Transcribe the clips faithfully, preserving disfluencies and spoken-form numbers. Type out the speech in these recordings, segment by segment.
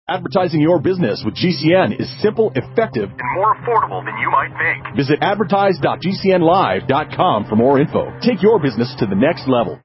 Advertising your business with G C N is simple, effective, and more affordable than you might think. Visit advertise dot g c n live dot com for more info. Take your business to the next level.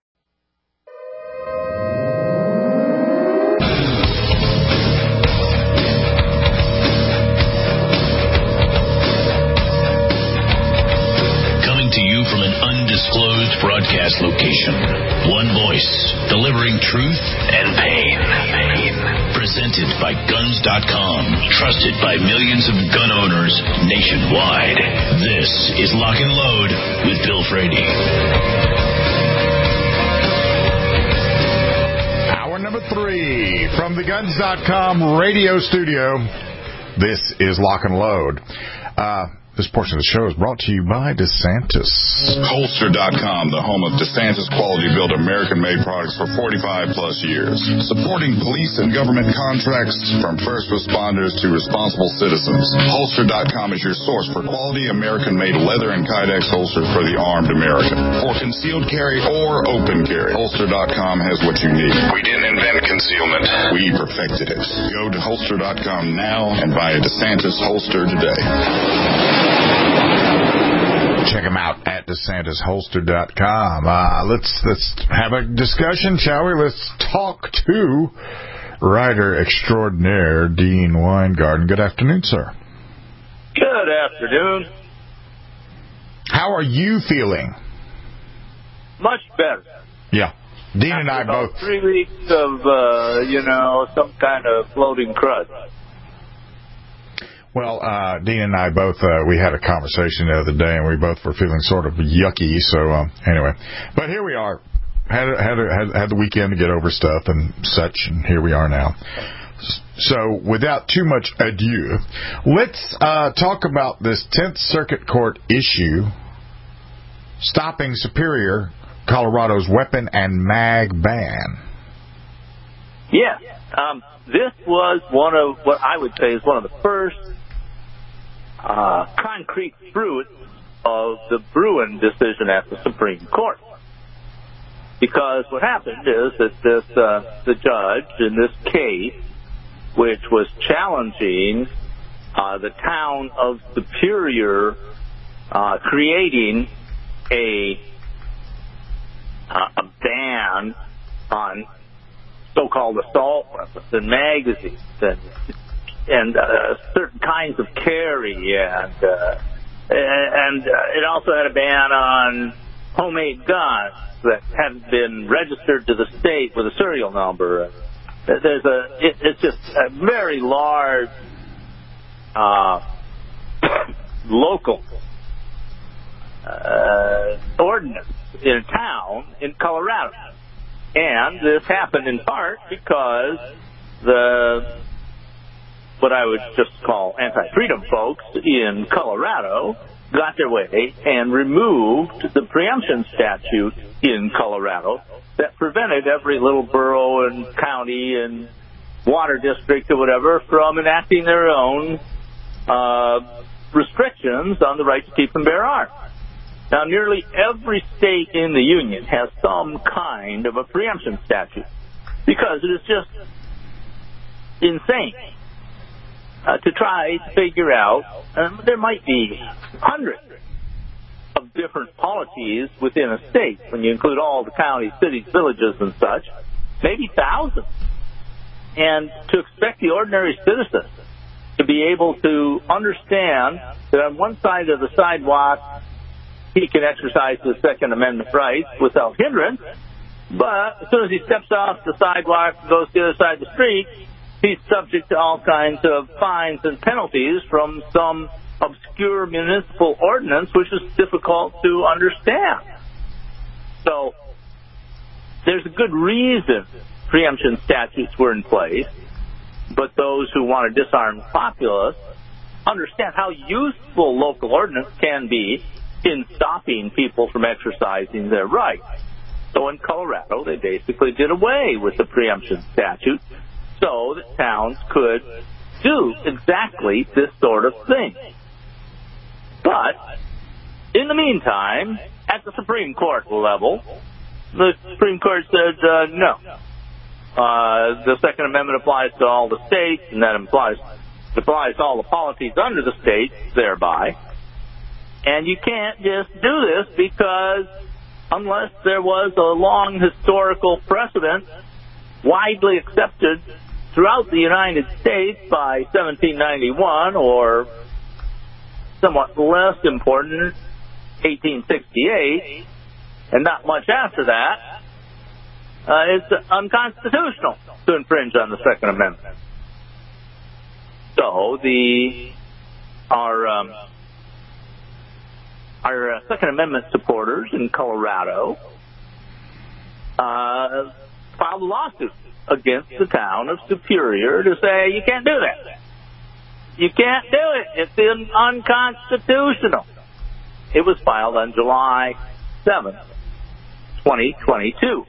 Coming to you from an undisclosed broadcast location. One voice, delivering truth and pain. Presented by guns dot com, trusted by millions of gun owners nationwide. This is Lock and Load with Bill Frady. Hour number three from the guns dot com radio studio. This is Lock and Load. Uh, This portion of the show is brought to you by DeSantis. Holster dot com, the home of DeSantis quality-built American-made products for forty-five plus years. Supporting police and government contracts from first responders to responsible citizens. Holster dot com is your source for quality American-made leather and Kydex holsters for the armed American. For concealed carry or open carry, Holster dot com has what you need. We didn't invent concealment. We perfected it. Go to Holster dot com now and buy a DeSantis holster today. Check them out at DeSantis Holster dot com. Uh, let's let's have a discussion, shall we? Let's talk to writer extraordinaire Dean Weingarten. Good afternoon, sir. Good afternoon. How are you feeling? Much better. Yeah. Dean After and I about both. Three weeks of, uh, you know, some kind of floating crud. Well, uh, Dean and I both, uh, we had a conversation the other day, and we both were feeling sort of yucky. So, um, anyway. But here we are. Had, had, had, had the weekend to get over stuff and such, and here we are now. So, without too much ado, let's uh, talk about this tenth Circuit Court issue stopping Superior, Colorado's weapon and mag ban. Yeah. Um, this was one of what I would say is one of the first uh, concrete fruits of the Bruen decision at the Supreme Court. Because what happened is that this uh, the judge in this case, which was challenging uh, the town of Superior uh, creating a uh, a ban on so-called assault weapons and magazines and and uh, certain kinds of carry, and uh, and uh, it also had a ban on homemade guns that hadn't been registered to the state with a serial number. There's a it, it's just a very large uh, local uh, ordinance in a town in Colorado. And this happened in part because the, what I would just call anti-freedom folks in Colorado got their way and removed the preemption statute in Colorado that prevented every little borough and county and water district or whatever from enacting their own uh, restrictions on the right to keep and bear arms. Now, nearly every state in the Union has some kind of a preemption statute because it is just insane uh, to try to figure out. Um, there might be hundreds of different policies within a state when you include all the counties, cities, villages, and such, maybe thousands. And to expect the ordinary citizen to be able to understand that on one side of the sidewalk, he can exercise his Second Amendment rights without hindrance, but as soon as he steps off the sidewalk and goes to the other side of the street, he's subject to all kinds of fines and penalties from some obscure municipal ordinance, which is difficult to understand. So there's a good reason preemption statutes were in place, but those who want to disarm the populace understand how useful local ordinance can be in stopping people from exercising their rights. So in Colorado, they basically did away with the preemption statute so that towns could do exactly this sort of thing. But in the meantime, at the Supreme Court level, the Supreme Court said, uh, no, uh, the Second Amendment applies to all the states, and that implies applies to all the polities under the states thereby. And you can't just do this because unless there was a long historical precedent widely accepted throughout the United States by seventeen ninety-one, or somewhat less important, eighteen sixty-eight, and not much after that, uh, it's unconstitutional to infringe on the Second Amendment. So the our um, our uh, Second Amendment supporters in Colorado uh, filed a lawsuit against the town of Superior to say you can't do that. You can't do it. It's in, unconstitutional. It was filed on July seventh, twenty twenty-two.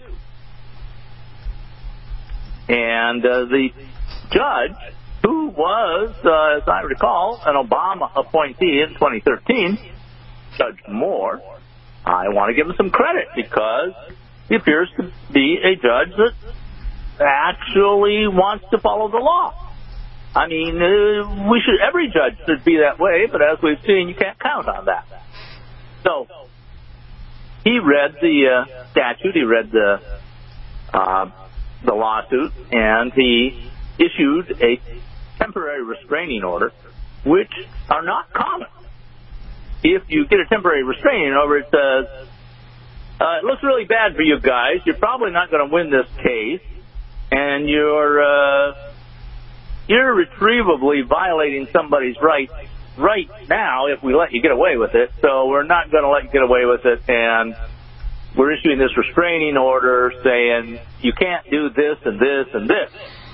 And uh, the judge, who was, uh, as I recall, an Obama appointee in twenty thirteen, Judge Moore, I want to give him some credit because he appears to be a judge that actually wants to follow the law. I mean, uh, we should, every judge should be that way, but as we've seen, you can't count on that. So, he read the uh, statute, he read the uh, the lawsuit, and he issued a temporary restraining order, which are not common. If you get a temporary restraining order, it says, uh, it looks really bad for you guys, you're probably not going to win this case, and you're uh, irretrievably violating somebody's rights right now if we let you get away with it, so we're not going to let you get away with it, and we're issuing this restraining order saying you can't do this and this and this.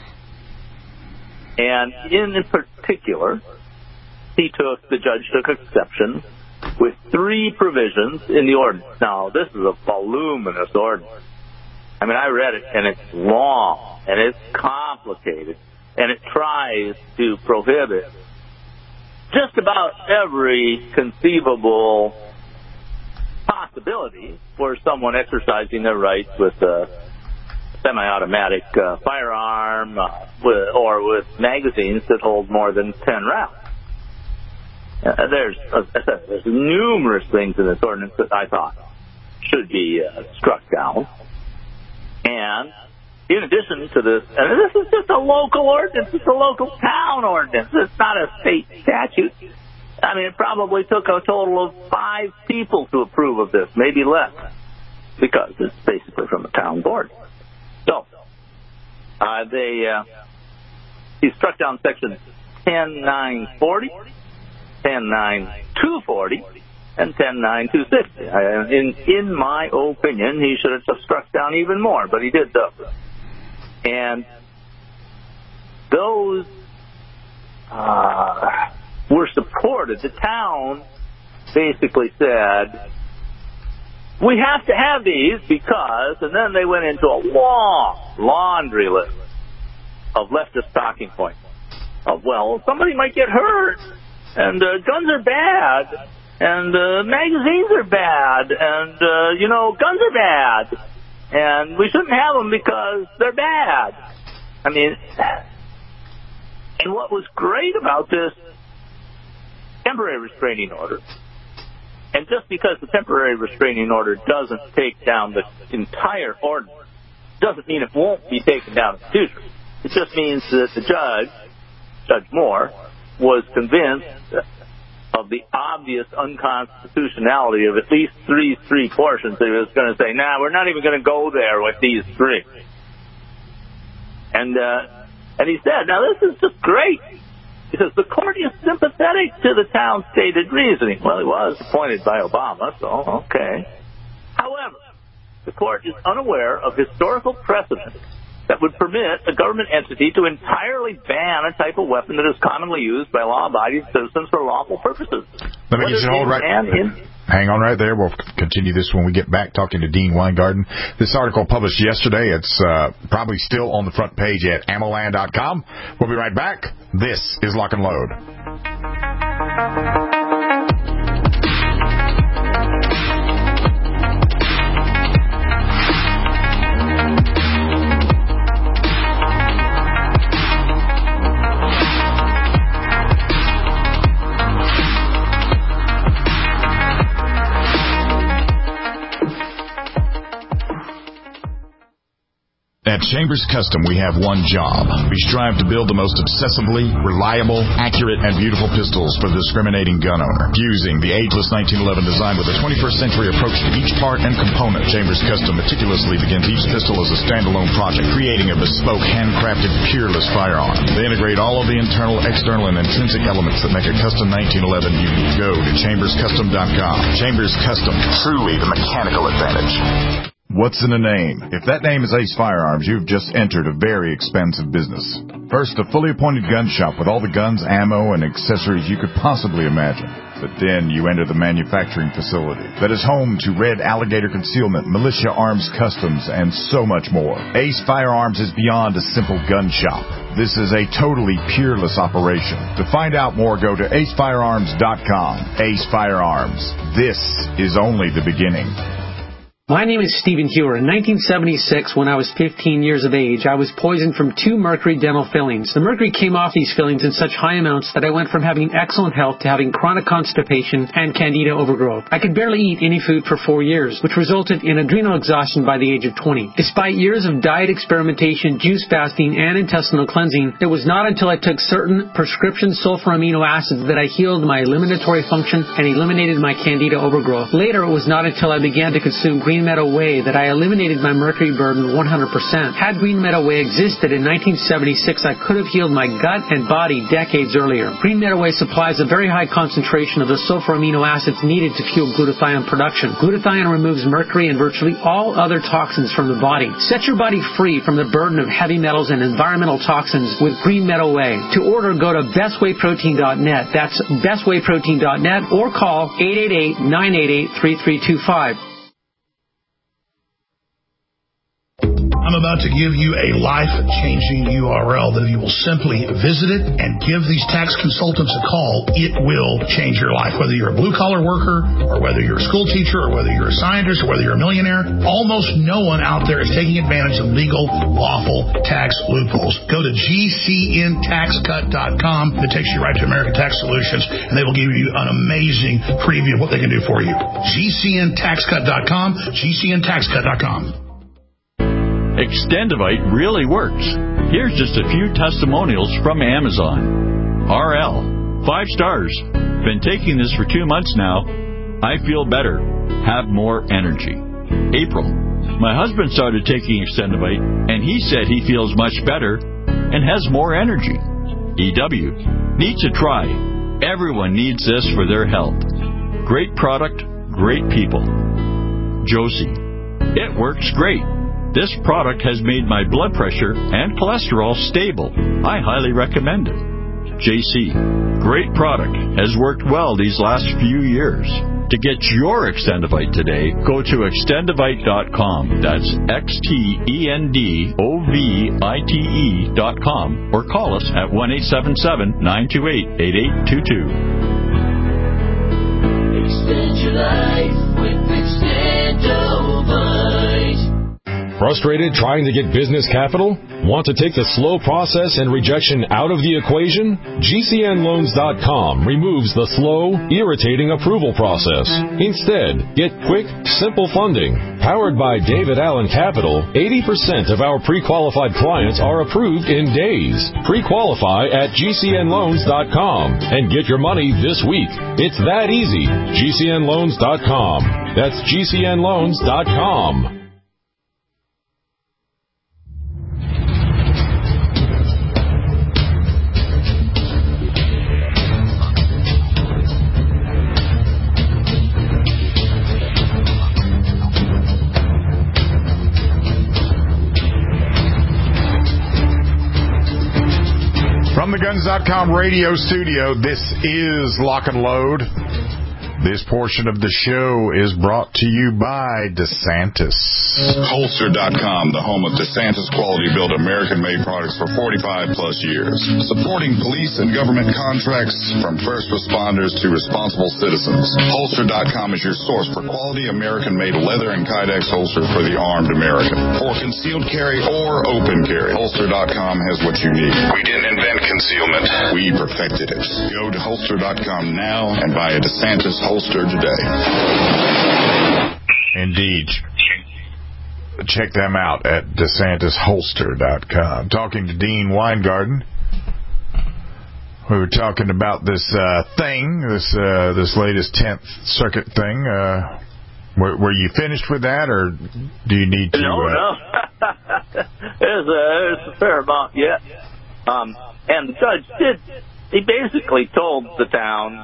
And in particular, he took, the judge took exception with three provisions in the ordinance. Now, this is a voluminous ordinance. I mean, I read it, and it's long, and it's complicated, and it tries to prohibit just about every conceivable possibility for someone exercising their rights with a semi-automatic uh, firearm uh, with, or with magazines that hold more than ten rounds. Uh, there's, uh, there's numerous things in this ordinance that I thought should be uh, struck down. And in addition to this, and this is just a local ordinance, it's a local town ordinance, it's not a state statute. I mean, it probably took a total of five people to approve of this, maybe less, because it's basically from a town board. So, uh, they, uh, he struck down section ten nine forty, ten nine two forty, and ten nine two sixty. Uh, in, in my opinion, he should have just struck down even more, but he did though. And those uh, were supported. The town basically said, we have to have these because, and then they went into a long laundry list of leftist talking points of, well, somebody might get hurt, and uh, guns are bad, and uh, magazines are bad, and, uh, you know, guns are bad, and we shouldn't have them because they're bad. I mean, and what was great about this temporary restraining order, and just because the temporary restraining order doesn't take down the entire ordinance, doesn't mean it won't be taken down in the future. It just means that the judge, Judge Moore, was convinced of the obvious unconstitutionality of at least three three portions. He was going to say, nah, we're not even going to go there with these three. And uh, and he said, now this is just great. He says, the court is sympathetic to the town's stated reasoning. Well, he was appointed by Obama, so okay. However, the court is unaware of historical precedent that would permit a government entity to entirely ban a type of weapon that is commonly used by law-abiding citizens for lawful purposes. Let me get you hold right. In, hang on right there. We'll continue this when we get back talking to Dean Weingarten. This article published yesterday. It's uh, probably still on the front page at ammo land dot com. We'll be right back. This is Lock and Load. Chambers Custom, we have one job. We strive to build the most obsessively, reliable, accurate, and beautiful pistols for the discriminating gun owner. Fusing the ageless nineteen eleven design with a twenty-first century approach to each part and component, Chambers Custom meticulously begins each pistol as a standalone project, creating a bespoke, handcrafted, peerless firearm. They integrate all of the internal, external, and intrinsic elements that make a custom nineteen eleven unique. Go to chambers custom dot com. Chambers Custom, truly the mechanical advantage. What's in a name? If that name is Ace Firearms, you've just entered a very expensive business. First, a fully appointed gun shop with all the guns, ammo, and accessories you could possibly imagine. But then you enter the manufacturing facility that is home to Red Alligator Concealment, Militia Arms Customs, and so much more. Ace Firearms is beyond a simple gun shop. This is a totally peerless operation. To find out more, go to ace firearms dot com. Ace Firearms. This is only the beginning. My name is Stephen Hewer. In nineteen seventy-six, when I was fifteen years of age, I was poisoned from two mercury dental fillings. The mercury came off these fillings in such high amounts that I went from having excellent health to having chronic constipation and candida overgrowth. I could barely eat any food for four years, which resulted in adrenal exhaustion by the age of twenty. Despite years of diet experimentation, juice fasting, and intestinal cleansing, it was not until I took certain prescription sulfur amino acids that I healed my eliminatory function and eliminated my candida overgrowth. Later, it was not until I began to consume green Green Meadow Whey that I eliminated my mercury burden one hundred percent. Had Green Meadow Whey existed in nineteen seventy-six, I could have healed my gut and body decades earlier. Green Meadow Whey supplies a very high concentration of the sulfur amino acids needed to fuel glutathione production. Glutathione removes mercury and virtually all other toxins from the body. Set your body free from the burden of heavy metals and environmental toxins with Green Meadow Whey. To order, go to best way protein dot net. That's best way protein dot net or call eight eight eight, nine eight eight, three three two five. I'm about to give you a life-changing U R L that if you will simply visit it and give these tax consultants a call, it will change your life. Whether you're a blue-collar worker or whether you're a school teacher or whether you're a scientist or whether you're a millionaire, almost no one out there is taking advantage of legal, lawful tax loopholes. Go to G C N tax cut dot com. It takes you right to American Tax Solutions, and they will give you an amazing preview of what they can do for you. G C N tax cut dot com, G C N tax cut dot com. Extendivite really works. Here's just a few testimonials from Amazon. R L, five stars. Been taking this for two months now. I feel better. Have more energy. April, my husband started taking Extendivite, and he said he feels much better and has more energy. E W, need to try. Everyone needs this for their health. Great product, great people. Josie, it works great. This product has made my blood pressure and cholesterol stable. I highly recommend it. J C, great product. Has worked well these last few years. To get your Extendivite today, go to extendivite dot com. That's X T E N D O V I T E dot com or call us at one eight seven seven, nine two eight, eight eight two two. Extend your life with Extendivite. Frustrated trying to get business capital? Want to take the slow process and rejection out of the equation? G C N loans dot com removes the slow, irritating approval process. Instead, get quick, simple funding. Powered by David Allen Capital, eighty percent of our pre-qualified clients are approved in days. Pre-qualify at G C N loans dot com and get your money this week. It's that easy. G C N loans dot com. That's G C N loans dot com. From the guns dot com radio studio, this is Lock and Load. This portion of the show is brought to you by DeSantis. Holster dot com, the home of DeSantis quality-built American-made products for forty-five plus years. Supporting police and government contracts from first responders to responsible citizens. Holster dot com is your source for quality American-made leather and Kydex holsters for the armed American. For concealed carry or open carry, Holster dot com has what you need. We didn't invent concealment. We perfected it. Go to Holster dot com now and buy a DeSantis holster today. Indeed. check them out at DeSantis Holster dot com. Talking to Dean Weingarten. We were talking about this uh, thing, this uh, this latest tenth Circuit thing. Uh, were, were you finished with that, or do you need to... No, uh... no. there's, a, there's a fair amount yet. Um, and the judge did, he basically told the town,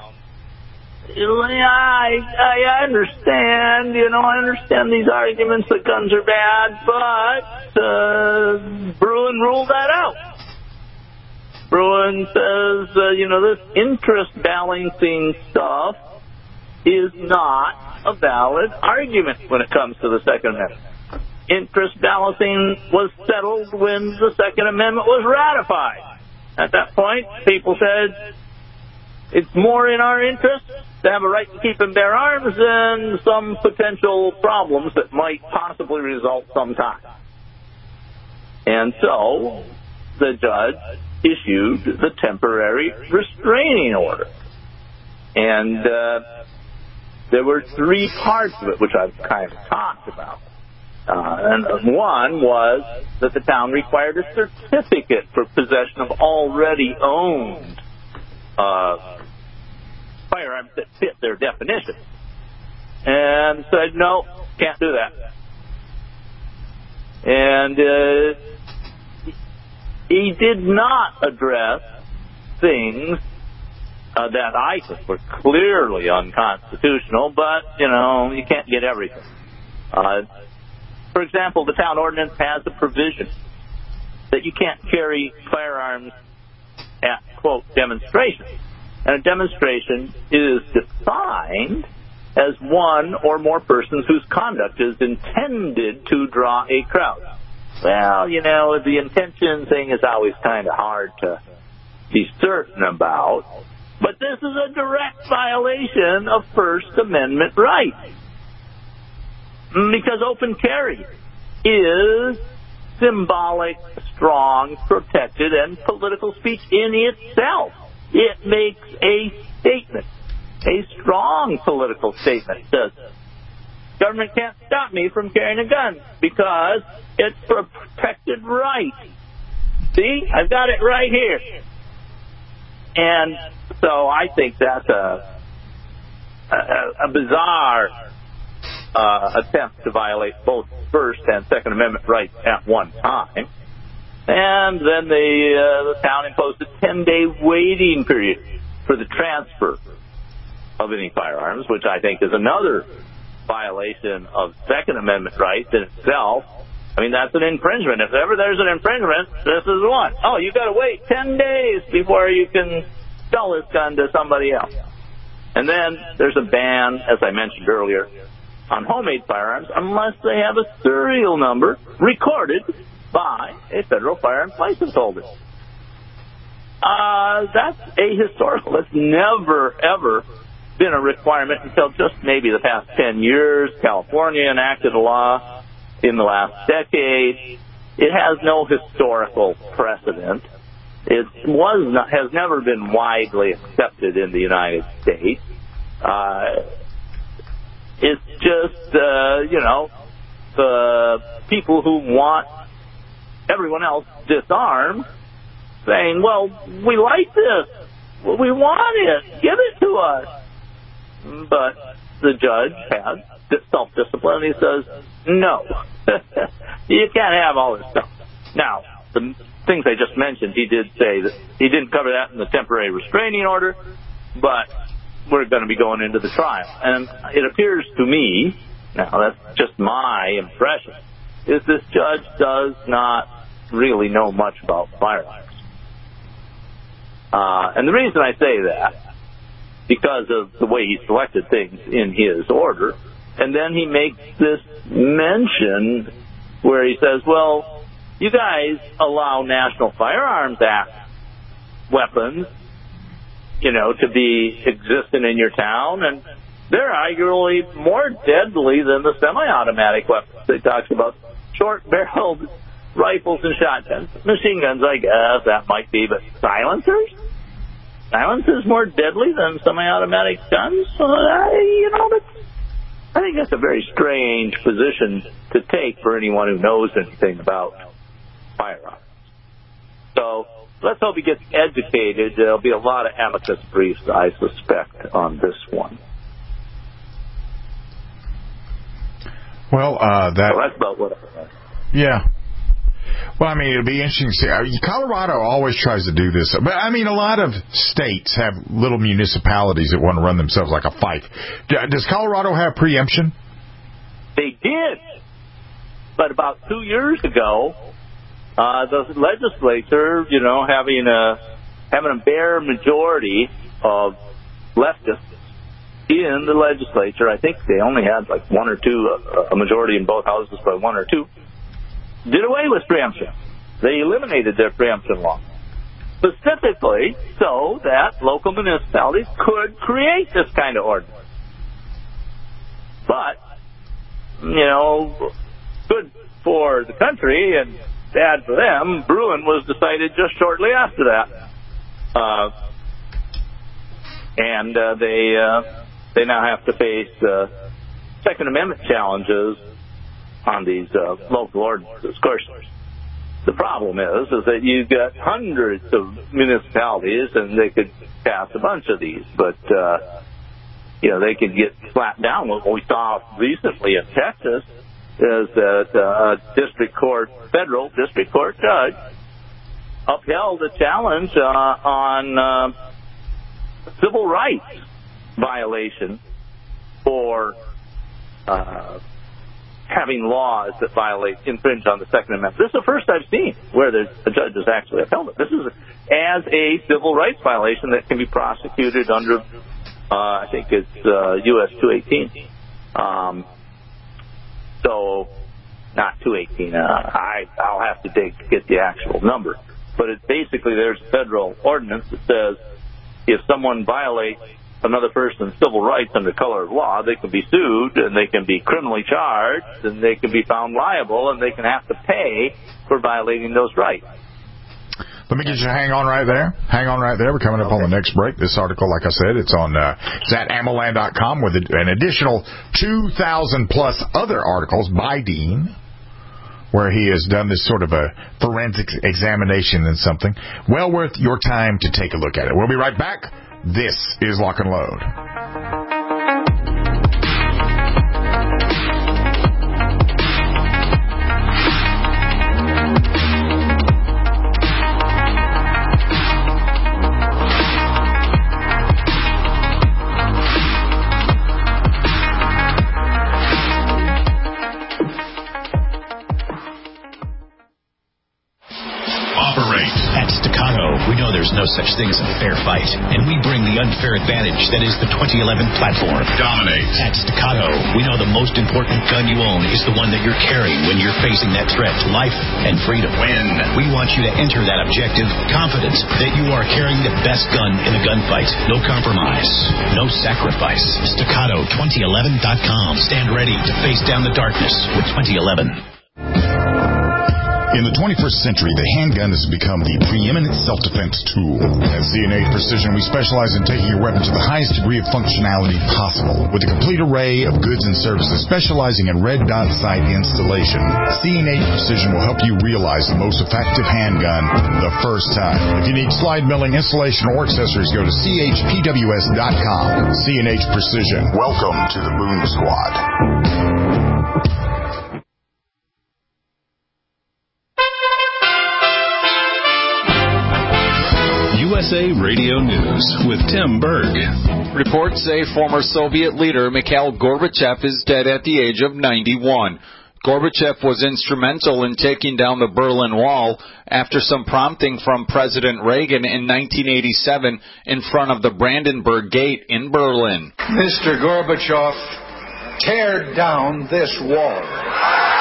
I, I understand, you know, I understand these arguments that guns are bad, but uh, Bruen ruled that out. Bruen says, uh, you know, this interest balancing stuff is not a valid argument when it comes to the Second Amendment. Interest balancing was settled when the Second Amendment was ratified. At that point, people said it's more in our interest to have a right to keep and bear arms than some potential problems that might possibly result sometime. And so the judge issued the temporary restraining order. And uh, there were three parts of it, which I've kind of talked about. Uh, and one was that the town required a certificate for possession of already owned uh, firearms that fit their definition. And said, no, can't do that. And uh, he did not address things uh, that I think were clearly unconstitutional, but, you know, you can't get everything. Uh, for example, the town ordinance has a provision that you can't carry firearms at, quote, demonstrations. And a demonstration is defined as one or more persons whose conduct is intended to draw a crowd. Well, you know, the intention thing is always kind of hard to be certain about. But this is a direct violation of First Amendment rights. Because open carry is symbolic, strong, protected, and political speech in itself. It makes a statement, a strong political statement. It says, government can't stop me from carrying a gun because it's a protected right. See, I've got it right here. And so I think that's a, a, a bizarre uh, attempt to violate both First and Second Amendment rights at one time. And then the, uh, the town imposed a ten-day waiting period for the transfer of any firearms, which I think is another violation of Second Amendment rights in itself. I mean, that's an infringement. If ever there's an infringement, this is one. Oh, you've got to wait ten days before you can sell this gun to somebody else. And then there's a ban, as I mentioned earlier, on homemade firearms unless they have a serial number recorded by a federal firearms license holder. Uh, that's ahistorical. That's never, ever been a requirement until just maybe the past ten years. California enacted a law in the last decade. It has no historical precedent. It was not, has never been widely accepted in the United States. Uh, it's just, uh, you know, the people who want everyone else disarmed saying, well, we like this. Well, we want it. Give it to us. But the judge has self-discipline. He says, no, you can't have all this stuff. Now, the things I just mentioned, he did say that he didn't cover that in the temporary restraining order, but we're going to be going into the trial. And it appears to me, now that's just my impression, is this judge does not really know much about firearms. Uh, and the reason I say that, because of the way he selected things in his order, and then he makes this mention where he says, well, you guys allow National Firearms Act weapons, you know, to be existent in your town, and they're arguably more deadly than the semi-automatic weapons. He talks about short-barreled rifles and shotguns. Machine guns, I guess, that might be, but silencers? Silencers more deadly than semi-automatic guns? Uh, you know, that's, I think that's a very strange position to take for anyone who knows anything about firearms. So let's hope he gets educated. There'll be a lot of amicus briefs, I suspect, on this one. Well, uh, that... So that's about what I think. Yeah. Well, I mean, it'll be interesting to see. Colorado always tries to do this. But, I mean, a lot of states have little municipalities that want to run themselves like a fight. Does Colorado have preemption? They did. But about two years ago, uh, the legislature, you know, having a, having a bare majority of leftists in the legislature, I think they only had like one or two, a majority in both houses, but one or two, did away with preemption. They eliminated their preemption law, specifically so that local municipalities could create this kind of ordinance. But, you know, good for the country and bad for them, Bruin was decided just shortly after that. Uh, and uh, they uh, they now have to face uh, Second Amendment challenges on these uh, local ordinances. Of course, the problem is is that you've got hundreds of municipalities, and they could pass a bunch of these, but uh, you know they could get slapped down. What we saw recently in Texas is that uh, a district court, federal district court judge, upheld a challenge uh, on uh, civil rights violation for uh, having laws that violate, infringe on the Second Amendment. This is the first I've seen where the, the judge has actually upheld it. This is as a civil rights violation that can be prosecuted under, uh, I think it's uh, U S two eighteen. Um, so, not two eighteen. Uh, I, I'll have to dig, get the actual number. But it basically, there's a federal ordinance that says if someone violates another person's civil rights under color of law, they can be sued, and they can be criminally charged, and they can be found liable, and they can have to pay for violating those rights. Let me get you hang on right there. Hang on right there. We're coming up okay. on the next break. This article, like I said, it's on uh, it's at amoland dot com with an additional two thousand plus other articles by Dean, where he has done this sort of a forensic examination and something. Well worth your time to take a look at it. We'll be right back. This is Lock and Load. There's no such thing as a fair fight, and we bring the unfair advantage that is the twenty eleven platform. Dominate. At Staccato, we know the most important gun you own is the one that you're carrying when you're facing that threat to life and freedom. Win. We want you to enter that objective confident that you are carrying the best gun in the gunfight. No compromise, no sacrifice. Staccato twenty eleven dot com. Stand ready to face down the darkness with twenty eleven. In the twenty-first century, the handgun has become the preeminent self-defense tool. At C and H Precision, we specialize in taking your weapon to the highest degree of functionality possible. With a complete array of goods and services specializing in red dot sight installation, C and H Precision will help you realize the most effective handgun the first time. If you need slide milling, installation, or accessories, go to C H P W S dot com. C and H Precision. Welcome to the Boom Squad. U S A Radio News with Tim Berg. Reports say former Soviet leader Mikhail Gorbachev is dead at the age of ninety-one. Gorbachev was instrumental in taking down the Berlin Wall after some prompting from President Reagan in nineteen eighty-seven in front of the Brandenburg Gate in Berlin. Mister Gorbachev, tear down this wall.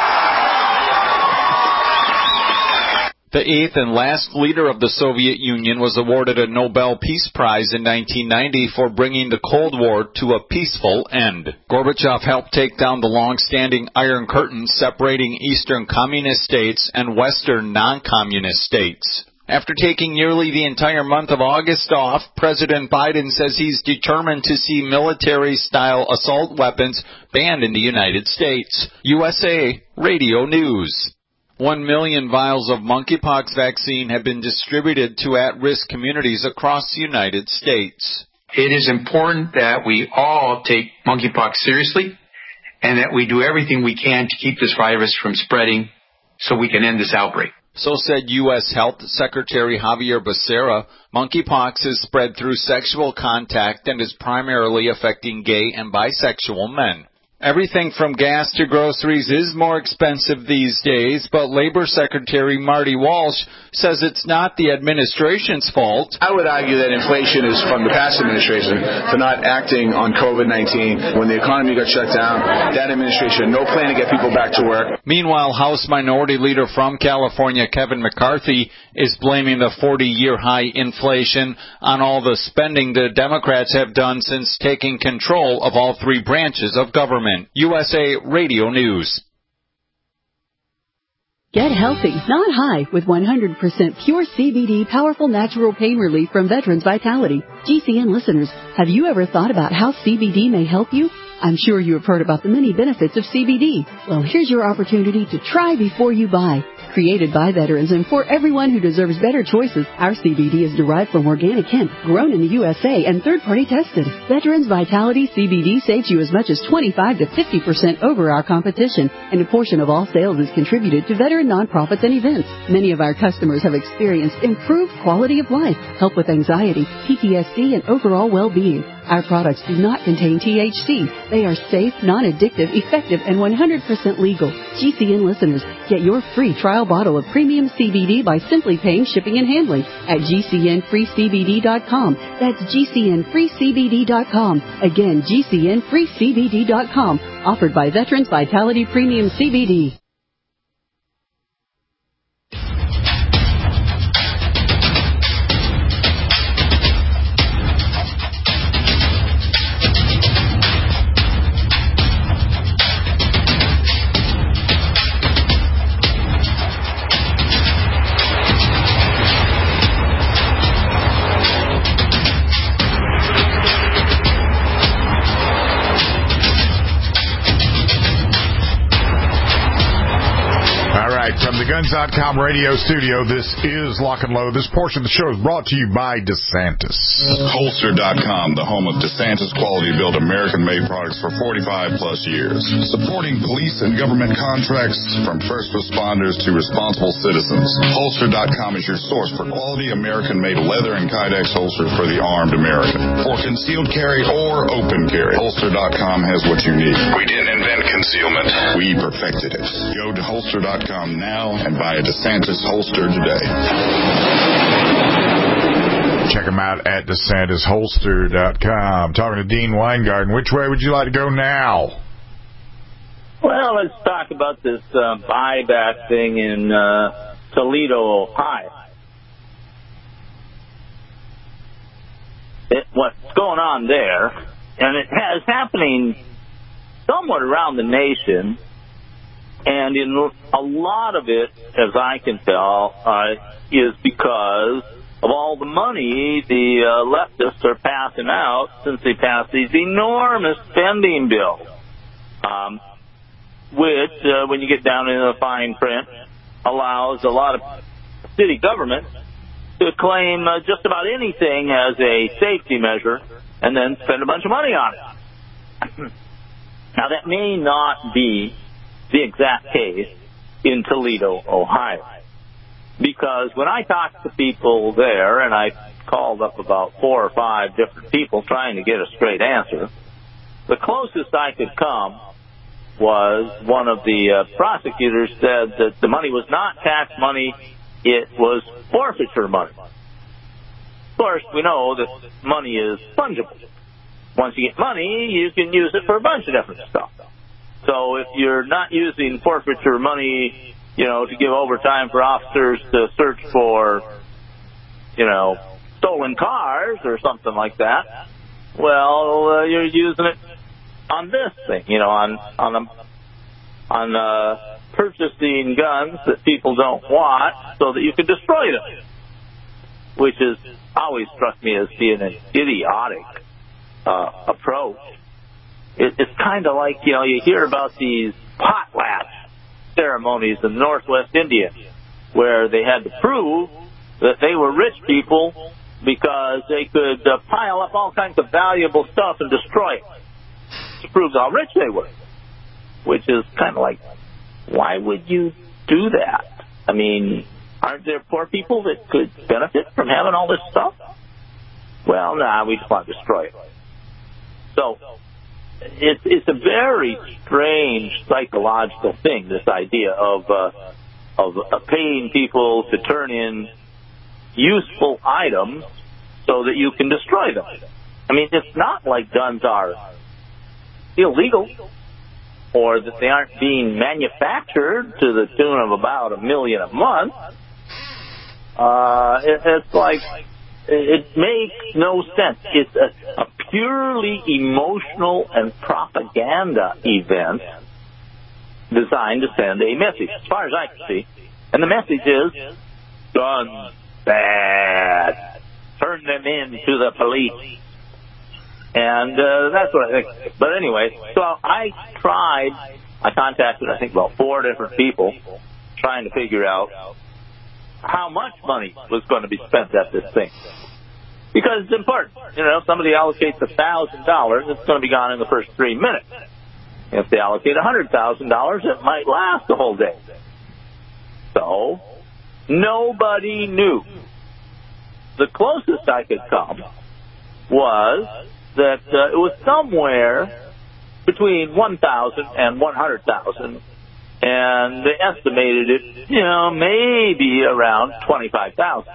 The eighth and last leader of the Soviet Union was awarded a Nobel Peace Prize in nineteen ninety for bringing the Cold War to a peaceful end. Gorbachev helped take down the long-standing Iron Curtain separating Eastern communist states and Western non-communist states. After taking nearly the entire month of August off, President Biden says he's determined to see military-style assault weapons banned in the United States. U S A Radio News. One million vials of monkeypox vaccine have been distributed to at-risk communities across the United States. It is important that we all take monkeypox seriously and that we do everything we can to keep this virus from spreading so we can end this outbreak. So said U S Health Secretary Javier Becerra. Monkeypox is spread through sexual contact and is primarily affecting gay and bisexual men. Everything from gas to groceries is more expensive these days, but Labor Secretary Marty Walsh says it's not the administration's fault. I would argue that inflation is from the past administration for not acting on COVID nineteen. When the economy got shut down, that administration had no plan to get people back to work. Meanwhile, House Minority Leader from California, Kevin McCarthy, is blaming the forty-year high inflation on all the spending the Democrats have done since taking control of all three branches of government. U S A Radio News. Get healthy, not high, with one hundred percent pure C B D powerful natural pain relief from Veterans Vitality. G C N listeners, have you ever thought about how C B D may help you? I'm sure you have heard about the many benefits of C B D. Well, here's your opportunity to try before you buy. Created by veterans and for everyone who deserves better choices, our C B D is derived from organic hemp, grown in the U S A and third-party tested. Veterans Vitality C B D saves you as much as twenty-five to fifty percent over our competition, and a portion of all sales is contributed to veteran nonprofits and events. Many of our customers have experienced improved quality of life, help with anxiety, P T S D, and overall well-being. Our products do not contain T H C. They are safe, non-addictive, effective, and one hundred percent legal. G C N listeners, get your free trial bottle of premium C B D by simply paying shipping and handling at G C N free C B D dot com. That's G C N free C B D dot com. Again, G C N free C B D dot com. Offered by Veterans Vitality Premium C B D. From the Guns dot com radio studio, this is Lock and Load. This portion of the show is brought to you by DeSantis. Holster dot com, the home of DeSantis quality-built American-made products for forty-five plus years. Supporting police and government contracts from first responders to responsible citizens. Holster dot com is your source for quality American-made leather and Kydex holsters for the armed American. For concealed carry or open carry, Holster dot com has what you need. We didn't invent concealment. We perfected it. Go to Holster dot com now and buy a DeSantis holster today. Check them out at DeSantis Holster dot com. Talking to Dean Weingarten. Which way would you like to go now? Well, let's talk about this uh, buyback thing in uh, Toledo, Ohio. It, what's going on there, and it has happening somewhat around the nation. And in a lot of it, as I can tell, uh, is because of all the money the uh, leftists are passing out since they passed these enormous spending bills, um, which, uh, when you get down into the fine print, allows a lot of city government to claim uh, just about anything as a safety measure and then spend a bunch of money on it. Now, that may not be the exact case in Toledo, Ohio. Because when I talked to people there, and I called up about four or five different people trying to get a straight answer, the closest I could come was one of the uh, prosecutors said that the money was not tax money, it was forfeiture money. Of course, we know that money is fungible. Once you get money, you can use it for a bunch of different stuff. So if you're not using forfeiture money, you know, to give overtime for officers to search for, you know, stolen cars or something like that, well, uh, you're using it on this thing, you know, on on a, on uh, purchasing guns that people don't want so that you can destroy them. which has always struck me as being an idiotic uh, approach. It, it's kind of like, you know, you hear about these potlatch ceremonies in Northwest India where they had to prove that they were rich people because they could uh, pile up all kinds of valuable stuff and destroy it to prove how rich they were, which is kind of like, why would you do that? I mean, aren't there poor people that could benefit from having all this stuff? Well, nah, we just want to destroy it. So it's it's a very strange psychological thing, this idea of uh, of uh, paying people to turn in useful items so that you can destroy them. I mean, it's not like guns are illegal or that they aren't being manufactured to the tune of about a million a month. Uh, it, it's like, it makes no sense. It's a, a purely emotional and propaganda event designed to send a message, as far as I can see. And the message is, guns bad. Turn them in to the police. And uh, that's what I think. But anyway, so I tried, I contacted, I think, about four different people trying to figure out how much money was going to be spent at this thing. Because it's important. You know, if somebody allocates one thousand dollars, it's going to be gone in the first three minutes. If they allocate one hundred thousand dollars, it might last the whole day. So, nobody knew. The closest I could come was that uh, it was somewhere between one thousand and one hundred thousand, and they estimated it, you know, maybe around twenty-five thousand.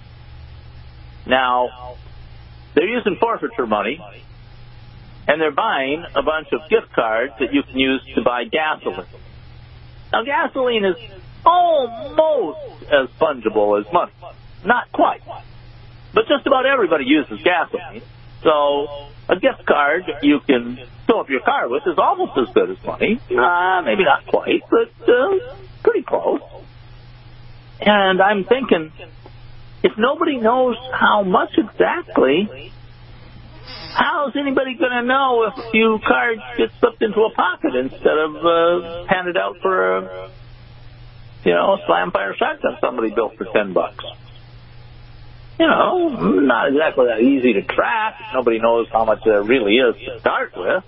Now, they're using forfeiture money, and they're buying a bunch of gift cards that you can use to buy gasoline. Now, gasoline is almost as fungible as money. Not quite. But just about everybody uses gasoline. So a gift card you can fill up your car with is almost as good as money. Uh, maybe not quite, but uh, pretty close. And I'm thinking, if nobody knows how much exactly, how's anybody going to know if a few cards get slipped into a pocket instead of uh, handed out for a, you know, a slam-fire shotgun somebody built for ten bucks? You know, not exactly that easy to track. Nobody knows how much there really is to start with.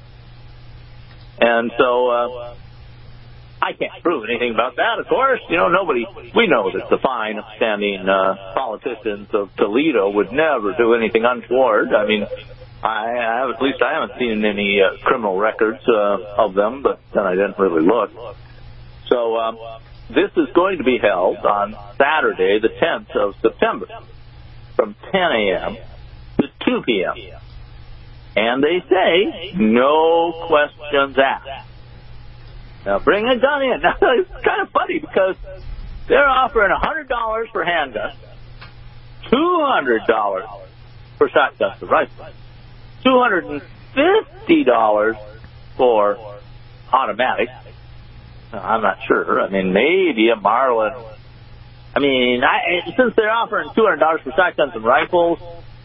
And so, uh, I can't prove anything about that, of course. You know, nobody, we know that the fine, upstanding uh, politicians of Toledo would never do anything untoward. I mean, I have, at least I haven't seen any uh, criminal records uh, of them, but then I didn't really look. So, um, this is going to be held on Saturday, the tenth of September. From ten a.m. to two p.m. And they say, no questions asked. Now, bring a gun in. Now, it's kind of funny because they're offering one hundred dollars for handguns, two hundred dollars for shotguns and rifles, two hundred fifty dollars for automatics. I'm not sure. I mean, maybe a Marlin. I mean, I, since they're offering two hundred dollars for shotguns and rifles,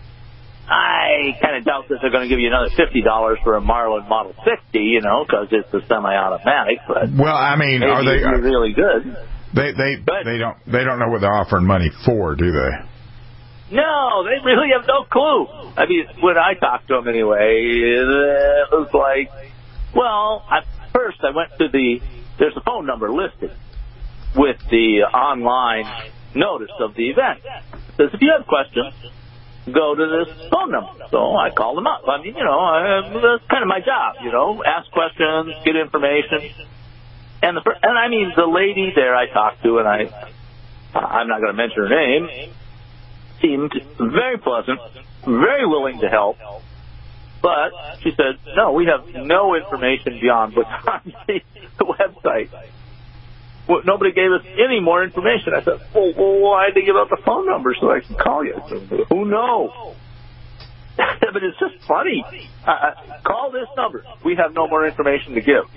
I kind of doubt that they're going to give you another fifty dollars for a Marlin Model sixty, you know, because it's a semi-automatic. But well, I mean, are they are, really good? They they but, they don't they don't know what they're offering money for, do they? No, they really have no clue. I mean, when I talked to them anyway, it was like, well, at first I went to the there's a phone number listed with the online notice of the event. It says, if you have questions, go to this phone number. So I called them up. I mean, you know, I, that's kind of my job, you know, ask questions, get information. And, the, and I mean, the lady there I talked to, and I, I'm not going to mention her name, seemed very pleasant, very willing to help. But she said, no, we have no information beyond what's on the, the website. Well, nobody gave us any more information. I said, well, well why did they give out the phone number so I can call you? I said, who knows? But it's just funny. Uh, call this number. We have no more information to give.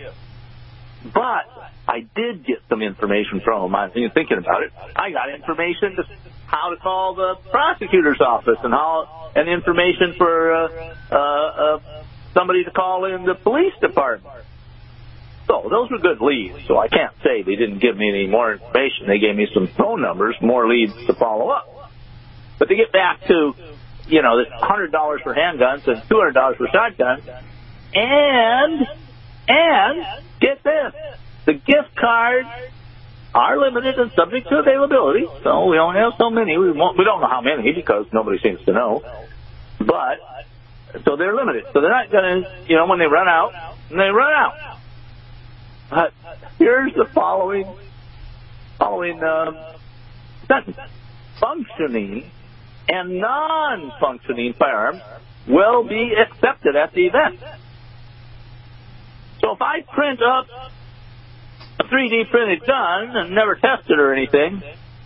But I did get some information from them. I was thinking about it. I got information to how to call the prosecutor's office and how and information for uh, uh, uh, somebody to call in the police department. So those were good leads. So I can't say they didn't give me any more information. They gave me some phone numbers, more leads to follow up. But to get back to, you know, this one hundred dollars for handguns and two hundred dollars for shotguns, and, and, get this, the gift cards are limited and subject to availability. So we only have so many. We won't, we don't know how many because nobody seems to know. But, so they're limited. So they're not going to, you know, when they run out, and they run out. But here's the following, following um, sentence. Functioning and non-functioning firearms will be accepted at the event. So if I print up a three D printed gun and never tested or anything,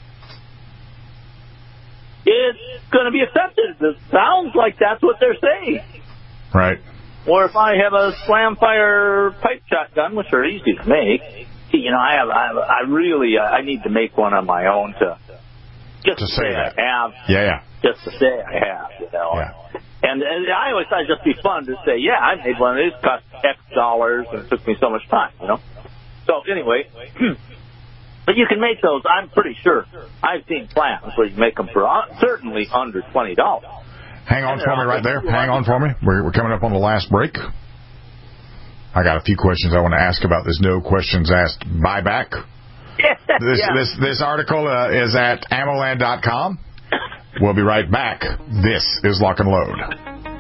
it's going to be accepted. It sounds like that's what they're saying. Right. Or if I have a slam fire pipe shotgun, which are easy to make, you know, I have, I, have, I really, uh, I need to make one on my own to just to, to say, say I have. Yeah, yeah. Just to say I have, you know. Yeah. And, and I always thought it'd just be fun to say, yeah, I made one of these, cost X dollars, and it took me so much time, you know. So anyway, but you can make those. I'm pretty sure I've seen plans where you make them for uh, certainly under twenty dollars. Hang on for me right there. Hang on for me. We're, we're coming up on the last break. I got a few questions I want to ask about this no questions asked buyback. This yeah. this this article uh, is at ammoland dot com. We'll be right back. This is Lock and Load.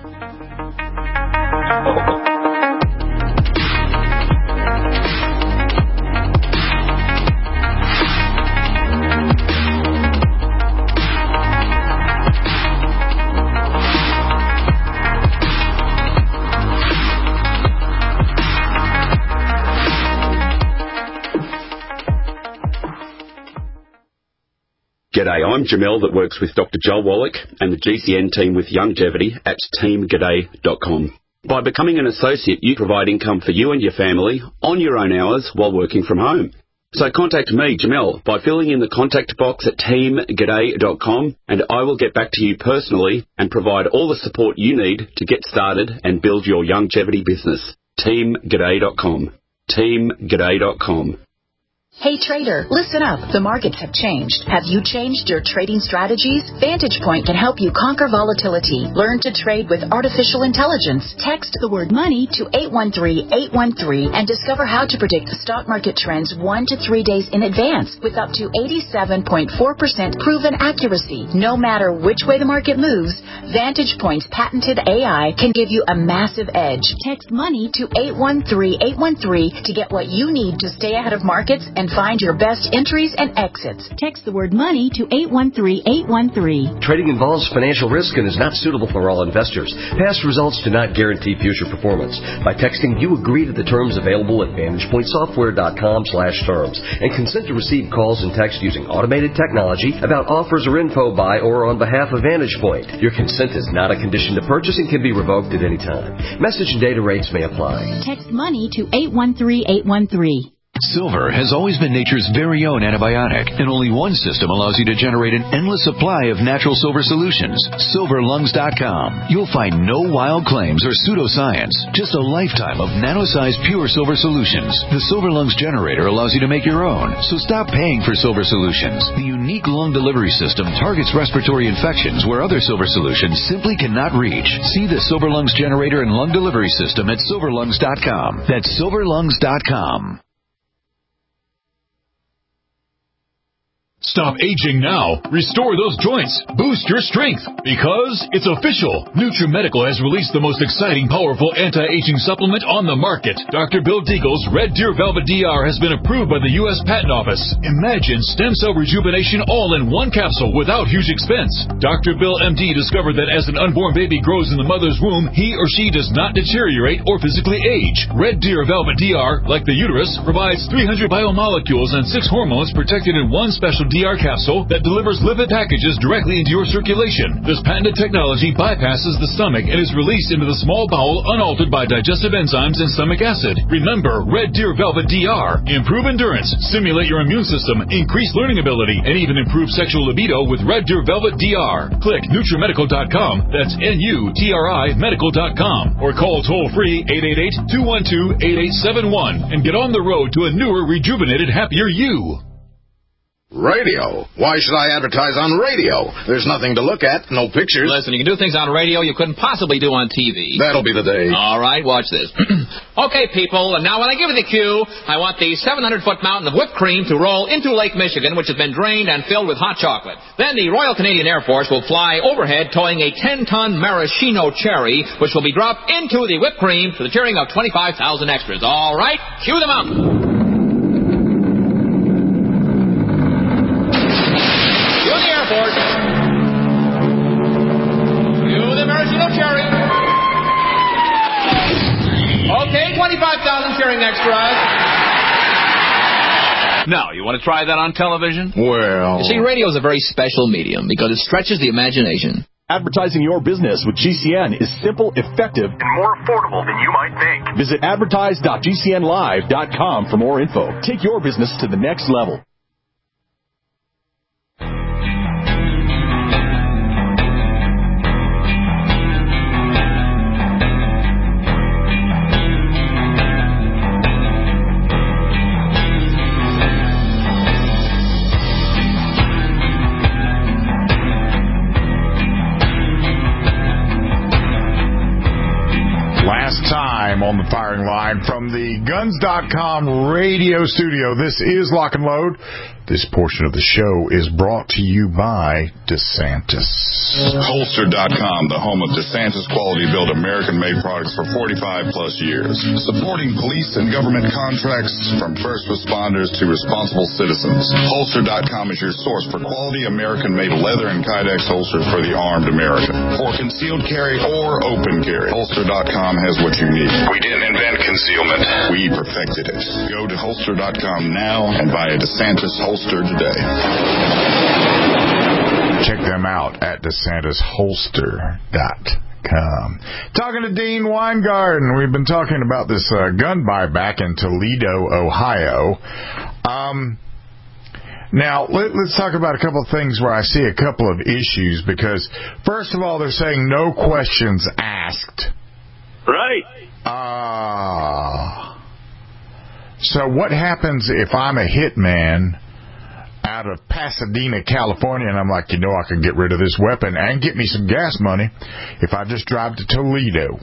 G'day, I'm Jamel that works with Doctor Joel Wallach and the G C N team with Longevity at team g'day dot com. By becoming an associate, you provide income for you and your family on your own hours while working from home. So contact me, Jamel, by filling in the contact box at team g'day dot com, and I will get back to you personally and provide all the support you need to get started and build your longevity business. team g'day dot com. team g'day dot com. Hey trader, listen up. The markets have changed. Have you changed your trading strategies? Vantage Point can help you conquer volatility. Learn to trade with artificial intelligence. Text the word money to eight one three, eight one three and discover how to predict the stock market trends one to three days in advance with up to eighty-seven point four percent proven accuracy. No matter which way the market moves, Vantage Point's patented A I can give you a massive edge. Text money to eight one three, eight one three to get what you need to stay ahead of markets and find your best entries and exits. Text the word money to eight one three, eight one three. Trading involves financial risk and is not suitable for all investors. Past results do not guarantee future performance. By texting, you agree to the terms available at vantage point software dot com slash terms and consent to receive calls and text using automated technology about offers or info by or on behalf of Vantage Point. Your consent is not a condition to purchase and can be revoked at any time. Message and data rates may apply. Text money to eight one three, eight one three. Silver has always been nature's very own antibiotic, and only one system allows you to generate an endless supply of natural silver solutions. silver lungs dot com. You'll find no wild claims or pseudoscience, just a lifetime of nano-sized pure silver solutions. The Silver Lungs generator allows you to make your own, so stop paying for silver solutions. The unique lung delivery system targets respiratory infections where other silver solutions simply cannot reach. See the Silver Lungs generator and lung delivery system at silver lungs dot com. That's silver lungs dot com. Stop aging now. Restore those joints. Boost your strength. Because it's official. NutriMedical has released the most exciting, powerful anti-aging supplement on the market. Doctor Bill Deagle's Red Deer Velvet D R has been approved by the U S Patent Office. Imagine stem cell rejuvenation all in one capsule without huge expense. Doctor Bill M D discovered that as an unborn baby grows in the mother's womb, he or she does not deteriorate or physically age. Red Deer Velvet D R, like the uterus, provides three hundred biomolecules and six hormones protected in one special D R capsule that delivers lipid packages directly into your circulation. This patented technology bypasses the stomach and is released into the small bowel unaltered by digestive enzymes and stomach acid. Remember Red Deer Velvet D R. Improve endurance, stimulate your immune system, increase learning ability, and even improve sexual libido with Red Deer Velvet D R. Click Nutrimedical dot com. That's N U T R I medical dot com. Or call toll-free eight eight eight, two one two, eight eight seven one and get on the road to a newer, rejuvenated, happier you. Radio? Why should I advertise on radio? There's nothing to look at, no pictures. Listen, you can do things on radio you couldn't possibly do on T V. That'll be the day. All right, watch this. Okay, people, now when I give you the cue, I want the seven hundred foot mountain of whipped cream to roll into Lake Michigan, which has been drained and filled with hot chocolate. Then the Royal Canadian Air Force will fly overhead towing a ten ton maraschino cherry, which will be dropped into the whipped cream to the cheering of twenty-five thousand extras. All right, cue them up. Okay, twenty-five thousand cheering extras. Now, you want to try that on television? Well... You see, radio is a very special medium because it stretches the imagination. Advertising your business with G C N is simple, effective, and more affordable than you might think. Visit advertise dot G C N live dot com for more info. Take your business to the next level. Time on the firing line from the Guns dot com radio studio. This is Lock and Load. This portion of the show is brought to you by DeSantis. Holster dot com, the home of DeSantis quality built American-made products for forty-five plus years. Supporting police and government contracts from first responders to responsible citizens. Holster dot com is your source for quality American-made leather and Kydex holsters for the armed American. For concealed carry or open carry, Holster dot com has what you need. We didn't invent concealment. We perfected it. Go to Holster dot com now and buy a DeSantis holster today. Check them out at DeSantis Holster dot com. Talking to Dean Weingarten. We've been talking about this uh, gun buyback in Toledo, Ohio. Um, now, let, let's talk about a couple of things where I see a couple of issues, because, first of all, they're saying no questions asked. Right. Uh, so what happens if I'm a hitman out of Pasadena, California, and I'm like, you know, I can get rid of this weapon and get me some gas money if I just drive to Toledo?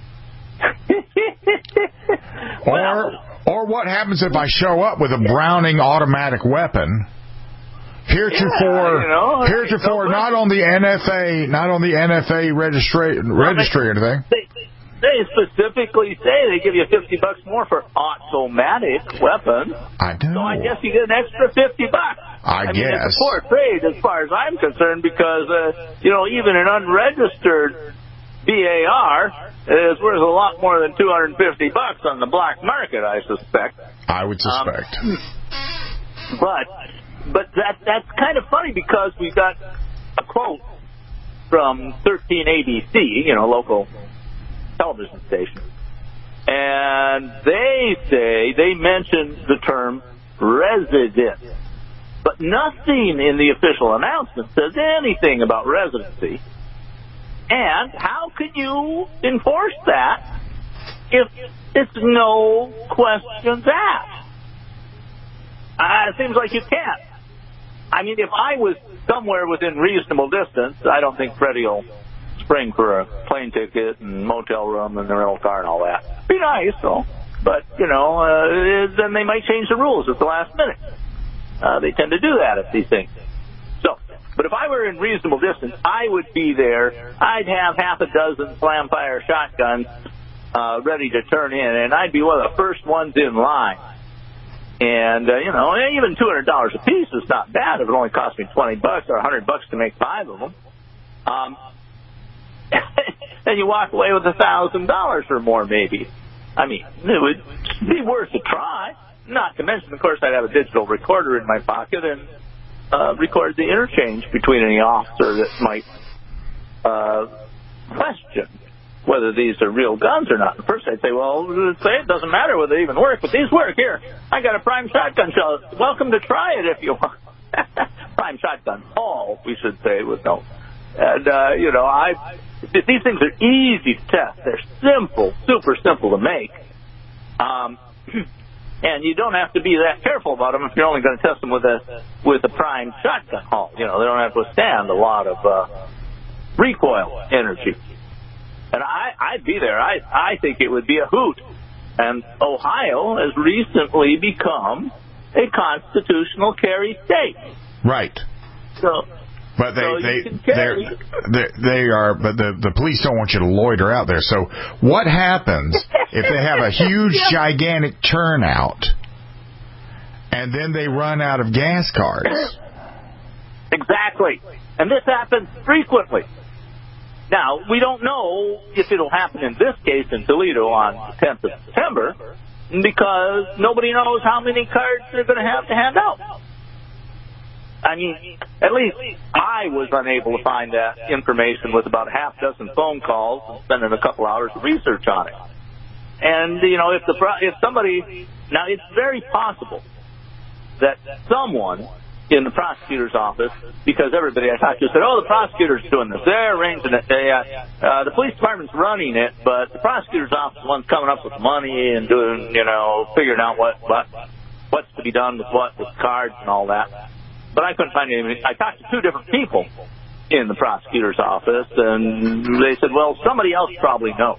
or or what happens if I show up with a Browning automatic weapon? Heretofore, yeah, you know, heretofore, not on the N F A, not on the N F A registry, registry or anything. They, they specifically say they give you fifty bucks more for automatic weapons. I know. So I guess you get an extra fifty bucks. I, I guess. mean, it's a poor trade as far as I'm concerned, because uh, you know, even an unregistered B A R is worth a lot more than two hundred fifty bucks on the black market, I suspect. I would suspect. Um, but but that that's kind of funny, because we got a quote from thirteen A B C, you know, local television station, and they say, they mention the term resident, but nothing in the official announcement says anything about residency. And how can you enforce that if it's no questions asked? Uh, it seems like you can't. I mean, if I was somewhere within reasonable distance, I don't think Freddie will spring for a plane ticket and motel room and the rental car and all that. Be nice, though. But, you know, uh, then they might change the rules at the last minute. Uh, they tend to do that at these things. So, but if I were in reasonable distance, I would be there. I'd have half a dozen slam-fire shotguns uh, ready to turn in, and I'd be one of the first ones in line. And, uh, you know, even two hundred dollars a piece is not bad if it only cost me twenty bucks or one hundred bucks to make five of them. Um, and you walk away with one thousand dollars or more, maybe. I mean, it would be worth a try. Not to mention, of course, I'd have a digital recorder in my pocket, and uh, record the interchange between any officer that might uh, question whether these are real guns or not. At first I'd say, well, say it doesn't matter whether they even work, but these work. Here, I got a prime shotgun shell. Welcome to try it if you want. Prime shotgun, Paul, we should say, with no. And, uh, you know, I these things are easy to test. They're simple, super simple to make. Um, and you don't have to be that careful about them if you're only going to test them with a with a prime shotgun hull. You know, they don't have to withstand a lot of uh, recoil energy. And I, I'd be there. I, I think it would be a hoot. And Ohio has recently become a constitutional carry state. Right. So, but they so they they're, they're, they are. But the the police don't want you to loiter out there. So what happens if they have a huge, gigantic turnout, and then they run out of gas cards? Exactly. And this happens frequently. Now, we don't know if it'll happen in this case in Toledo on the tenth of September because nobody knows how many cards they're going to have to hand out. I mean, at least I was unable to find that information with about a half dozen phone calls and spending a couple hours of research on it. And, you know, if the if somebody... Now, it's very possible that someone in the prosecutor's office, because everybody I talked to said, oh, the prosecutor's doing this. They're arranging it. They, uh, uh, the police department's running it, but the prosecutor's office is the one's coming up with money and doing, you know, figuring out what, what what's to be done with what, with cards and all that. But I couldn't find any. I talked to two different people in the prosecutor's office, and they said, well, somebody else probably knows.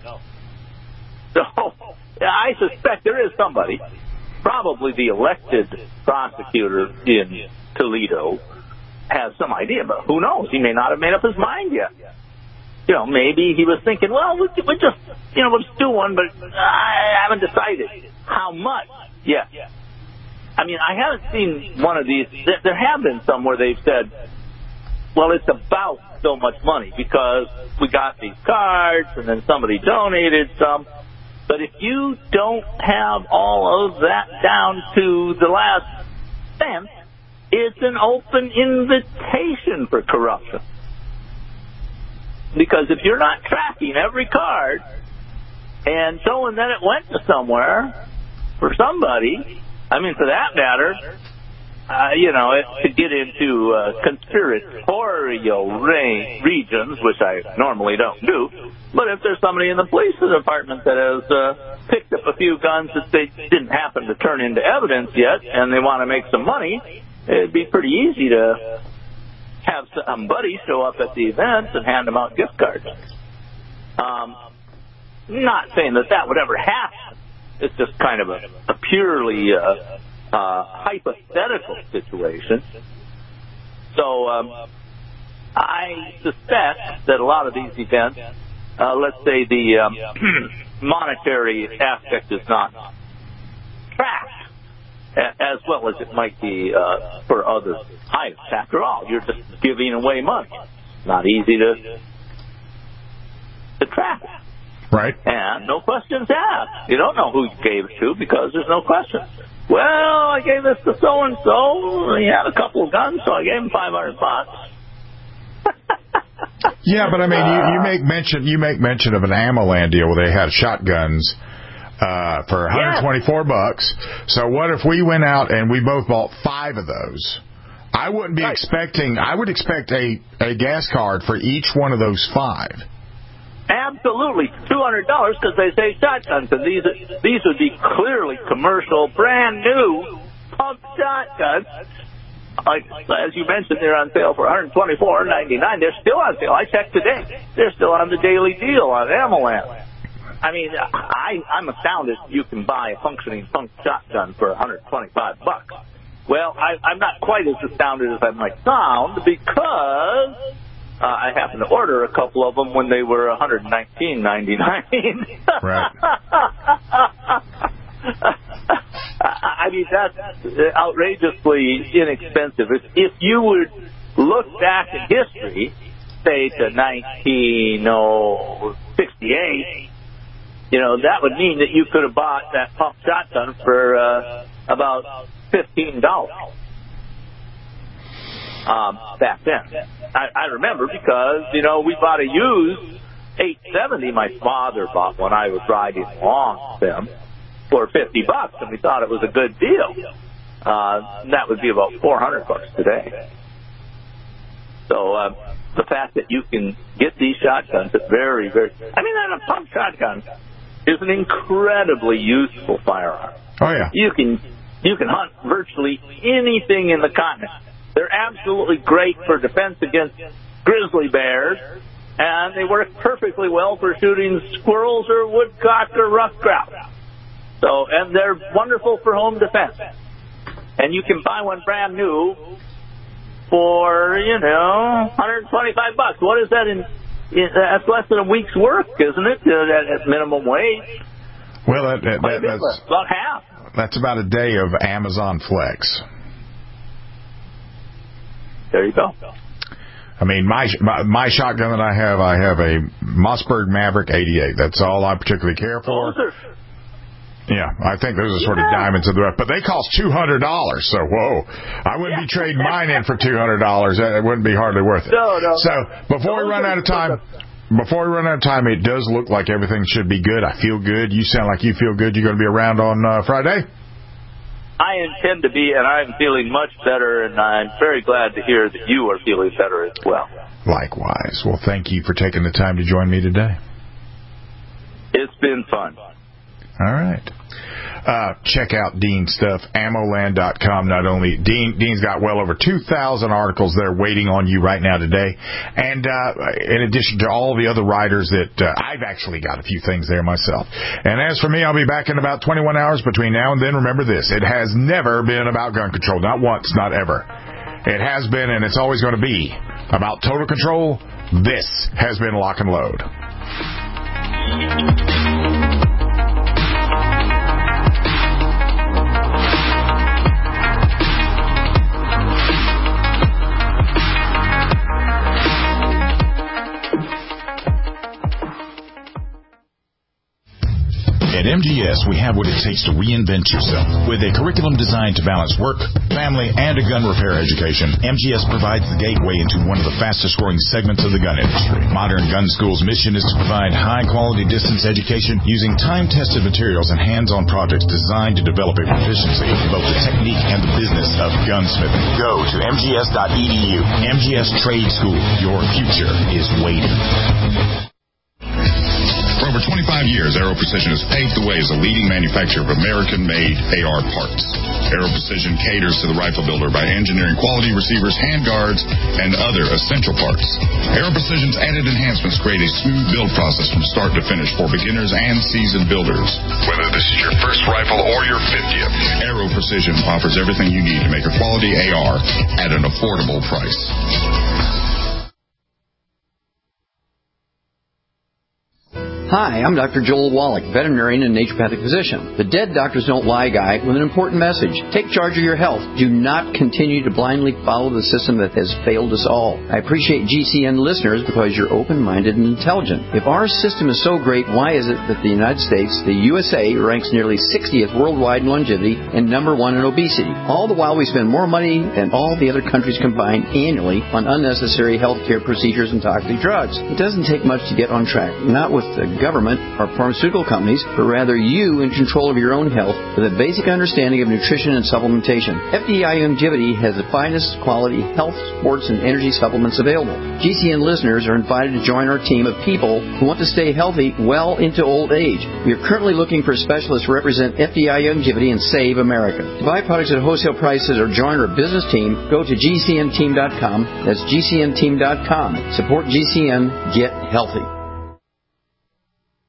So I suspect there is somebody, probably the elected prosecutor in Toledo, has some idea, but who knows? He may not have made up his mind yet. You know, maybe he was thinking, well, we we just, you know, we'll just do one, but I haven't decided how much yet. I mean, I haven't seen one of these. There have been some where they've said, well, it's about so much money because we got these cards and then somebody donated some. But if you don't have all of that down to the last cent, it's an open invitation for corruption. Because if you're not tracking every card and showing that it went to somewhere for somebody, I mean, for that matter, uh, you know, it could get into uh, conspiratorial re- regions, which I normally don't do. But if there's somebody in the police department that has uh, picked up a few guns that they didn't happen to turn into evidence yet, and they want to make some money, it'd be pretty easy to have somebody show up at the event and hand them out gift cards. Um, not saying that that would ever happen. It's just kind of a, a purely uh, uh, hypothetical situation. So um, I suspect that a lot of these events, uh, let's say the um, monetary aspect is not tracked as well as it might be uh, for other items. After all, you're just giving away money. It's not easy to, to track it. Right. And no questions asked. You don't know who you gave it to because there's no questions. Well, I gave this to so-and-so. He had a couple of guns, so I gave him five hundred bucks. Yeah, but I mean, you, you make mention you make mention of an AmmoLand deal where they had shotguns uh, for one hundred twenty-four bucks. So what if we went out and we both bought five of those? I wouldn't be right. expecting. I would expect a a gas card for each one of those five. Absolutely, two hundred dollars because they say shotguns, and these these would be clearly commercial, brand new pump shotguns. Like as you mentioned, they're on sale for one hundred twenty-four ninety-nine. They're still on sale. I checked today. They're still on the daily deal on AmmoLand. I mean, I I'm astounded you can buy a functioning pump shotgun for one hundred twenty-five bucks. Well, I, I'm not quite as astounded as I might sound because. Uh, I happened to order a couple of them when they were one hundred nineteen ninety-nine. Right. I mean, that's outrageously inexpensive. If, if you would look back in history, say to nineteen sixty-eight, you know, that would mean that you could have bought that pump shotgun for uh, about fifteen dollars. um, back then. I, I remember because, you know, we bought a used eight seventy. My father bought when I was riding along with him for fifty bucks, and we thought it was a good deal. Uh, that would be about four hundred bucks today. So uh, the fact that you can get these shotguns at very, very... I mean, that a pump shotgun is an incredibly useful firearm. Oh, yeah. You can you can hunt virtually anything in the continent. They're absolutely great for defense against grizzly bears, and they work perfectly well for shooting squirrels or woodcock or rough grouse. So, and they're wonderful for home defense. And you can buy one brand new for, you know, one hundred twenty-five bucks. What is that in, in that's less than a week's work, isn't it? Uh, at minimum wage. Well, that, that, that, that's about half. That's about a day of Amazon Flex. There you go. I mean, my, my my shotgun that I have, I have a Mossberg Maverick eighty-eight. That's all I particularly care for. Those are, yeah, I think those are sort yeah. of diamonds of the rough. But they cost two hundred dollars, so whoa. I wouldn't yeah. be trading mine in for two hundred dollars. It wouldn't be hardly worth it. No, no. So before those we run out of time, before we run out of time, it does look like everything should be good. I feel good. You sound like you feel good. You're going to be around on uh, Friday? I intend to be, and I'm feeling much better, and I'm very glad to hear that you are feeling better as well. Likewise. Well, thank you for taking the time to join me today. It's been fun. All right. Uh, check out Dean's stuff, ammo land dot com. Not only Dean, Dean's got well over two thousand articles there waiting on you right now today. And uh, in addition to all the other writers that uh, I've actually got a few things there myself. And as for me, I'll be back in about twenty-one hours between now and then. Remember this, it has never been about gun control. Not once, not ever. It has been, and it's always going to be about total control. This has been Lock and Load. At M G S, we have what it takes to reinvent yourself. With a curriculum designed to balance work, family, and a gun repair education, M G S provides the gateway into one of the fastest-growing segments of the gun industry. Modern Gun School's mission is to provide high-quality distance education using time-tested materials and hands-on projects designed to develop a proficiency in both the technique and the business of gunsmithing. Go to M G S dot E D U. M G S Trade School. Your future is waiting. For over twenty-five years, Aero Precision has paved the way as a leading manufacturer of American-made A R parts. Aero Precision caters to the rifle builder by engineering quality receivers, handguards, and other essential parts. Aero Precision's added enhancements create a smooth build process from start to finish for beginners and seasoned builders. Whether this is your first rifle or your fiftieth, Aero Precision offers everything you need to make a quality A R at an affordable price. Hi, I'm Doctor Joel Wallach, veterinarian and naturopathic physician. The Dead Doctors Don't Lie guy with an important message. Take charge of your health. Do not continue to blindly follow the system that has failed us all. I appreciate G C N listeners because you're open-minded and intelligent. If our system is so great, why is it that the United States, the U S A, ranks nearly sixtieth worldwide in longevity and number one in obesity? All the while we spend more money than all the other countries combined annually on unnecessary healthcare procedures and toxic drugs. It doesn't take much to get on track. Not with the government or pharmaceutical companies, but rather you in control of your own health with a basic understanding of nutrition and supplementation. F D I Longevity has the finest quality health, sports, and energy supplements available. G C N listeners are invited to join our team of people who want to stay healthy well into old age. We are currently looking for specialists to represent F D I Longevity and Save America. To buy products at wholesale prices or join our business team, go to G C N team dot com. That's G C N team dot com. Support G C N. Get healthy.